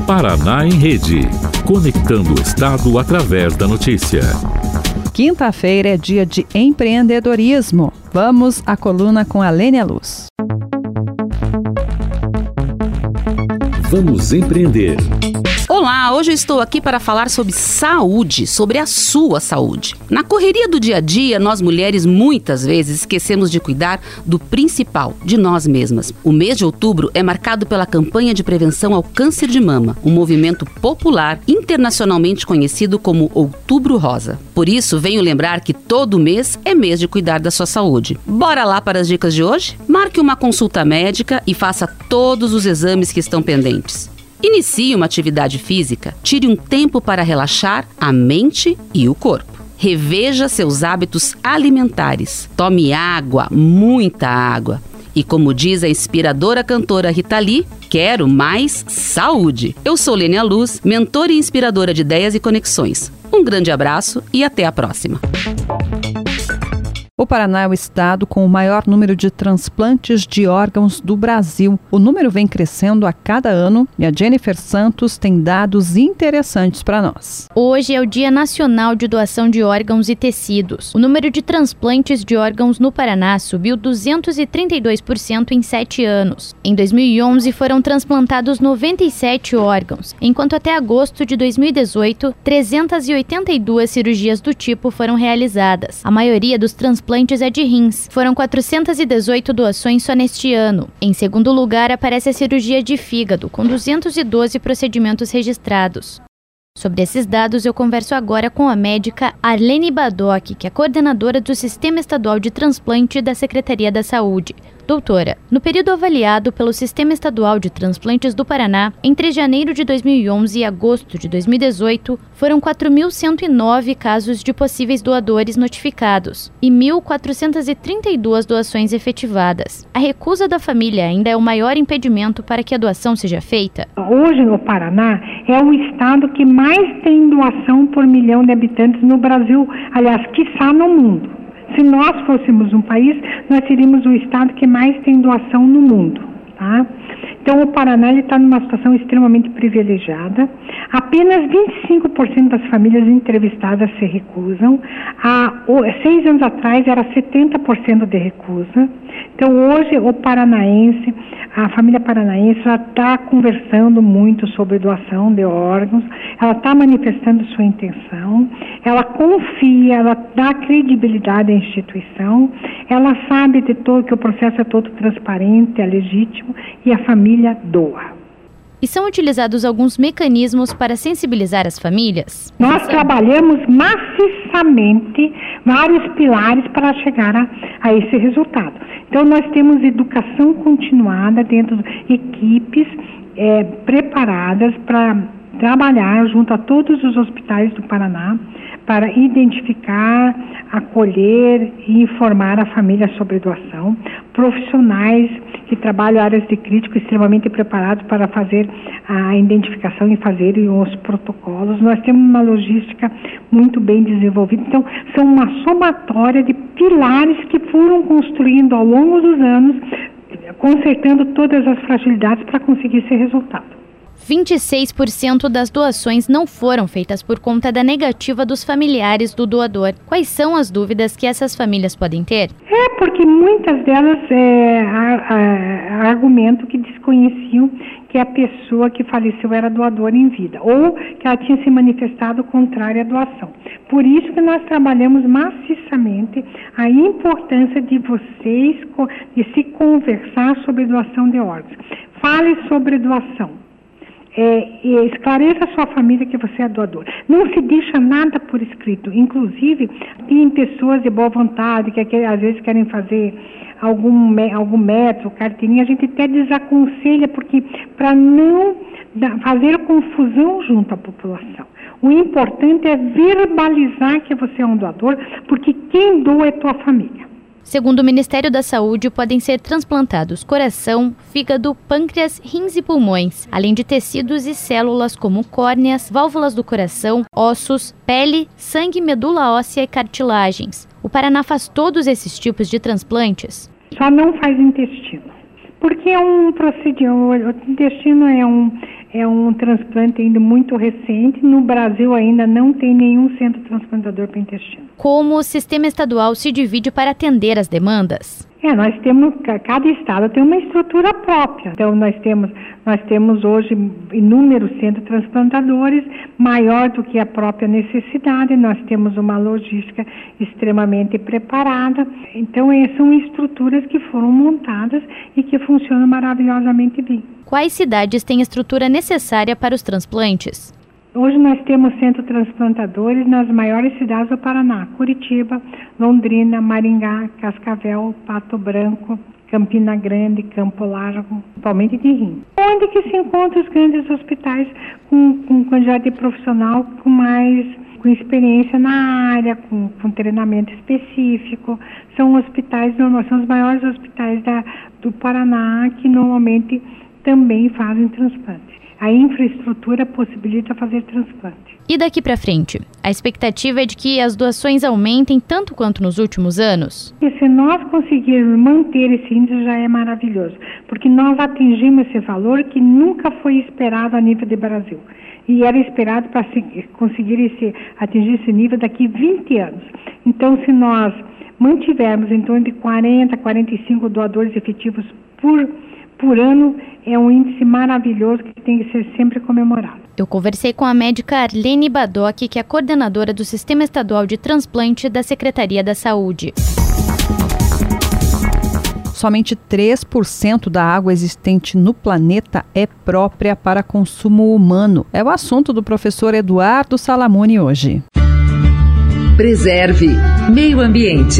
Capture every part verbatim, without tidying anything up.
Paraná em Rede, conectando o Estado através da notícia. Quinta-feira é dia de empreendedorismo. Vamos à coluna com a Lênia Luz. Vamos empreender. Olá, hoje eu estou aqui para falar sobre saúde, sobre a sua saúde. Na correria do dia a dia, nós mulheres muitas vezes esquecemos de cuidar do principal, de nós mesmas. O mês de outubro é marcado pela campanha de prevenção ao câncer de mama, um movimento popular internacionalmente conhecido como Outubro Rosa. Por isso, venho lembrar que todo mês é mês de cuidar da sua saúde. Bora lá para as dicas de hoje? Marque uma consulta médica e faça todos os exames que estão pendentes. Inicie uma atividade física, tire um tempo para relaxar a mente e o corpo. Reveja seus hábitos alimentares. Tome água, muita água. E como diz a inspiradora cantora Rita Lee, quero mais saúde. Eu sou Lênia Luz, mentora e inspiradora de ideias e conexões. Um grande abraço e até a próxima. O Paraná é o estado com o maior número de transplantes de órgãos do Brasil. O número vem crescendo a cada ano e a Jennifer Santos tem dados interessantes para nós. Hoje é o Dia Nacional de Doação de Órgãos e Tecidos. O número de transplantes de órgãos no Paraná subiu duzentos e trinta e dois por cento em sete anos. Em dois mil e onze foram transplantados noventa e sete órgãos, enquanto até agosto de dois mil e dezoito, trezentas e oitenta e duas cirurgias do tipo foram realizadas. A maioria dos transplantes Transplantes é de rins. Foram quatrocentas e dezoito doações só neste ano. Em segundo lugar, aparece a cirurgia de fígado, com duzentos e doze procedimentos registrados. Sobre esses dados, eu converso agora com a médica Arlene Badoc, que é coordenadora do Sistema Estadual de Transplante da Secretaria da Saúde. Doutora, no período avaliado pelo Sistema Estadual de Transplantes do Paraná, entre janeiro de dois mil e onze e agosto de dois mil e dezoito, foram quatro mil cento e nove casos de possíveis doadores notificados e mil quatrocentas e trinta e duas doações efetivadas. A recusa da família ainda é o maior impedimento para que a doação seja feita? Hoje, no Paraná, é o estado que mais tem doação por milhão de habitantes no Brasil, aliás, quiçá no mundo. Se nós fôssemos um país, nós seríamos o estado que mais tem doação no mundo, tá? Então, o Paraná está numa situação extremamente privilegiada. Apenas vinte e cinco por cento das famílias entrevistadas se recusam. Há seis anos atrás, era setenta por cento de recusa. Então, hoje, o paranaense, a família paranaense, ela está conversando muito sobre doação de órgãos, ela está manifestando sua intenção, ela confia, ela dá credibilidade à instituição, ela sabe de todo, que o processo é todo transparente, é legítimo, e a família doa. E são utilizados alguns mecanismos para sensibilizar as famílias? Nós Sim. trabalhamos maciçamente vários pilares para chegar a, a esse resultado. Então, nós temos educação continuada dentro de equipes é, preparadas para trabalhar junto a todos os hospitais do Paraná para identificar, acolher e informar a família sobre doação. Profissionais que trabalham áreas de crítico extremamente preparados para fazer a identificação e fazerem os protocolos. Nós temos uma logística muito bem desenvolvida. Então, são uma somatória de pilares que foram construindo ao longo dos anos, consertando todas as fragilidades para conseguir esse resultado. vinte e seis por cento das doações não foram feitas por conta da negativa dos familiares do doador. Quais são as dúvidas que essas famílias podem ter? É porque muitas delas é, a, a, argumentam que desconheciam que a pessoa que faleceu era doadora em vida, ou que ela tinha se manifestado contrária à doação. Por isso que nós trabalhamos maciçamente a importância de vocês de se conversar sobre doação de órgãos. Fale sobre doação. É, esclareça a sua família que você é doador. Não se deixa nada por escrito. Inclusive, tem pessoas de boa vontade que, que às vezes querem fazer algum, algum método, carteirinha. A gente até desaconselha porque para não dar, fazer confusão junto à população. O importante é verbalizar que você é um doador, porque quem doa é tua família. Segundo o Ministério da Saúde, podem ser transplantados coração, fígado, pâncreas, rins e pulmões, além de tecidos e células como córneas, válvulas do coração, ossos, pele, sangue, medula óssea e cartilagens. O Paraná faz todos esses tipos de transplantes? Só não faz intestino, porque é um procedimento, o intestino é um, é um transplante ainda muito recente. No Brasil ainda não tem nenhum centro transplantador para intestino. Como o sistema estadual se divide para atender as demandas? É, nós temos, cada estado tem uma estrutura própria. Então, nós temos, nós temos hoje inúmeros centros transplantadores, maior do que a própria necessidade. Nós temos uma logística extremamente preparada. Então, são estruturas que foram montadas e que funcionam maravilhosamente bem. Quais cidades têm a estrutura necessária para os transplantes? Hoje nós temos centros transplantadores nas maiores cidades do Paraná: Curitiba, Londrina, Maringá, Cascavel, Pato Branco, Campina Grande, Campo Largo, principalmente de rim. Onde que se encontram os grandes hospitais com, com quantidade de profissional com mais com experiência na área, com, com treinamento específico. São hospitais, são os maiores hospitais da, do Paraná que normalmente também fazem transplante. A infraestrutura possibilita fazer transplante. E daqui para frente? A expectativa é de que as doações aumentem tanto quanto nos últimos anos? E se nós conseguirmos manter esse índice, já é maravilhoso, porque nós atingimos esse valor que nunca foi esperado a nível de Brasil. E era esperado para conseguir esse, atingir esse nível daqui a vinte anos. Então, se nós mantivermos em torno de quarenta, quarenta e cinco doadores efetivos por por ano, é um índice maravilhoso que tem que ser sempre comemorado. Eu conversei com a médica Arlene Badoc, que é coordenadora do Sistema Estadual de Transplante da Secretaria da Saúde. Somente três por cento da água existente no planeta é própria para consumo humano. É o assunto do professor Eduardo Salamone hoje. Preserve Meio Ambiente.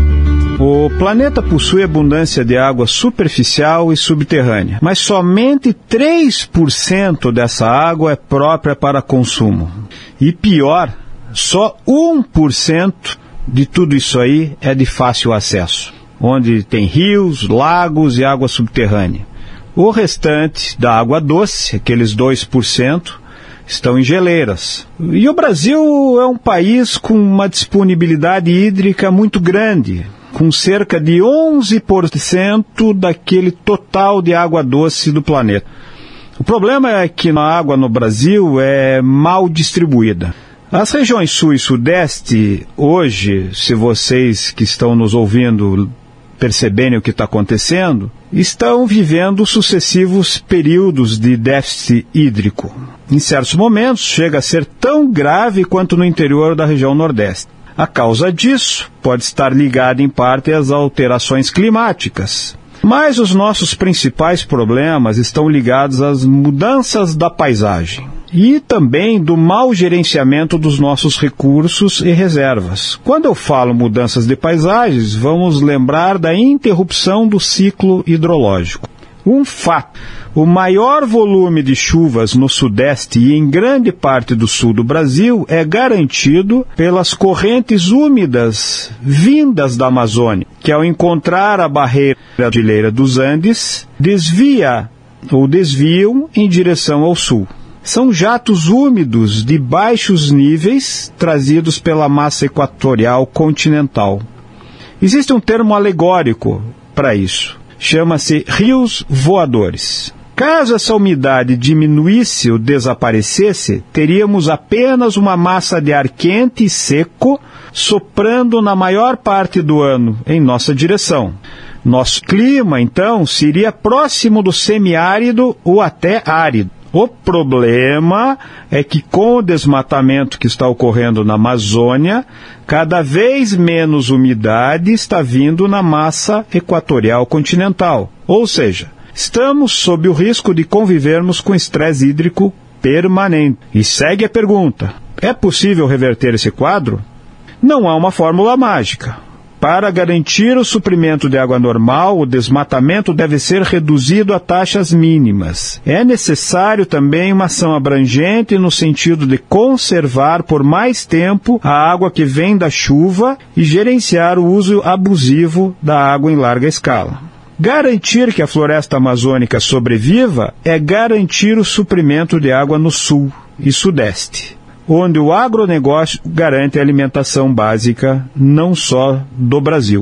O planeta possui abundância de água superficial e subterrânea, mas somente três por cento dessa água é própria para consumo. E pior, só um por cento de tudo isso aí é de fácil acesso, onde tem rios, lagos e água subterrânea. O restante da água doce, aqueles dois por cento, estão em geleiras. E o Brasil é um país com uma disponibilidade hídrica muito grande, com cerca de onze por cento daquele total de água doce do planeta. O problema é que a água no Brasil é mal distribuída. As regiões sul e sudeste, hoje, se vocês que estão nos ouvindo perceberem o que está acontecendo, estão vivendo sucessivos períodos de déficit hídrico. Em certos momentos, chega a ser tão grave quanto no interior da região nordeste. A causa disso pode estar ligada em parte às alterações climáticas. Mas os nossos principais problemas estão ligados às mudanças da paisagem e também do mau gerenciamento dos nossos recursos e reservas. Quando eu falo mudanças de paisagens, vamos lembrar da interrupção do ciclo hidrológico. Um fato: o maior volume de chuvas no sudeste e em grande parte do sul do Brasil é garantido pelas correntes úmidas vindas da Amazônia, que ao encontrar a barreira cordilheira dos Andes, desvia ou desviam em direção ao sul. São jatos úmidos de baixos níveis trazidos pela massa equatorial continental. Existe um termo alegórico para isso. Chama-se rios voadores. Caso essa umidade diminuísse ou desaparecesse, teríamos apenas uma massa de ar quente e seco soprando na maior parte do ano em nossa direção. Nosso clima, então, seria próximo do semiárido ou até árido. O problema é que com o desmatamento que está ocorrendo na Amazônia, cada vez menos umidade está vindo na massa equatorial continental. Ou seja, estamos sob o risco de convivermos com estresse hídrico permanente. E segue a pergunta: é possível reverter esse quadro? Não há uma fórmula mágica. Para garantir o suprimento de água normal, o desmatamento deve ser reduzido a taxas mínimas. É necessário também uma ação abrangente no sentido de conservar por mais tempo a água que vem da chuva e gerenciar o uso abusivo da água em larga escala. Garantir que a floresta amazônica sobreviva é garantir o suprimento de água no sul e sudeste, onde o agronegócio garante a alimentação básica não só do Brasil.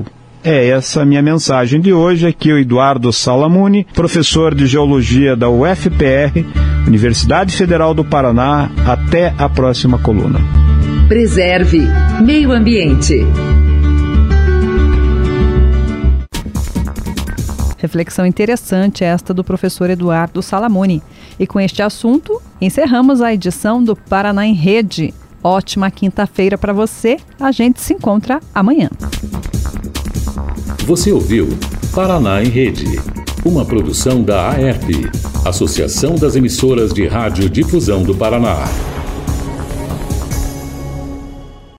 é essa a minha mensagem de hoje. Aqui o Eduardo Salamuni, professor de Geologia da U F P R, Universidade Federal do Paraná. Até a próxima coluna. Preserve Meio Ambiente. Reflexão interessante esta do professor Eduardo Salamuni. E com este assunto, encerramos a edição do Paraná em Rede. Ótima quinta-feira para você. A gente se encontra amanhã. Você ouviu Paraná em Rede, uma produção da A E R P, Associação das Emissoras de Rádio Difusão do Paraná.